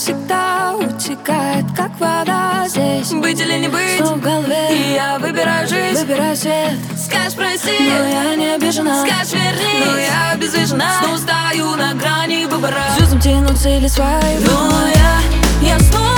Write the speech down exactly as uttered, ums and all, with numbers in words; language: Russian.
всегда утекает, как вода здесь. Быть или не быть, снова в голове, и я выбираю жизнь. выбираю свет. Скажешь, прости, но я не обижена. Скажешь, верни, но я обездвижена. Снова стою на грани выбора. Звездам тянуться или сваливать. Но я, я снова